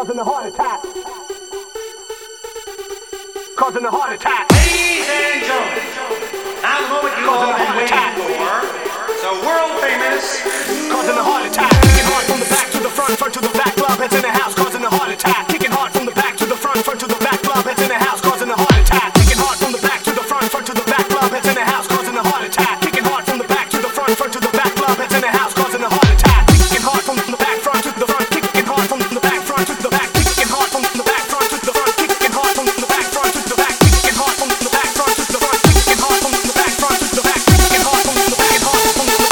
causing a heart attack. Causing a heart attack. Ladies and gentlemen, now the moment you all been waiting for. So world famous. Causing a heart attack. Kicking hard from the back to the front, front to the back. Club heads in the house, causing a heart attack. Kicking hard from the back to the front, front to the back. Club heads in the house, causing a heart attack. Kicking hard from the back to the front, front to the back. Club heads in the house, causing a heart attack. Kicking hard from the back to the front, front to the back. Club heads in the house, causing a heart attack. Kicking hard from the back, front to the front. Kicking hard from the back, front to the back. Kicking hard from the back, front to the front. Kicking hard from the back, front to the back. Kicking hard from the back, front to the front. Kicking hard from the back, front to the back. Kicking hard from the back, hard from the back.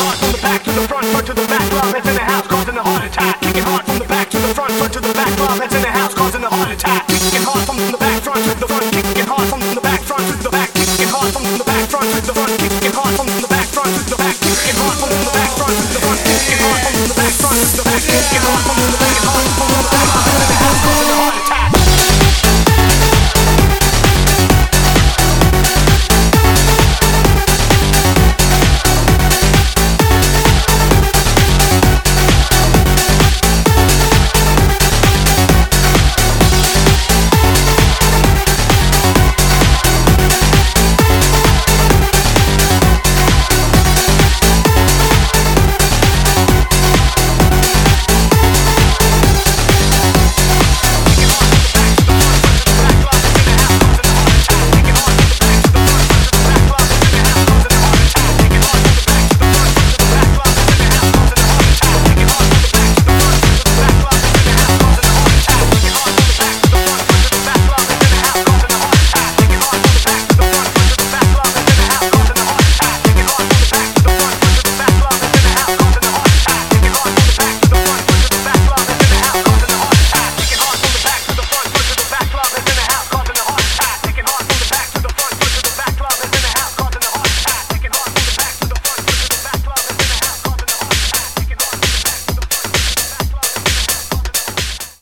To the back, club heads in the house, causing a heart attack. Kicking hard from the back to the front, front to the back, club heads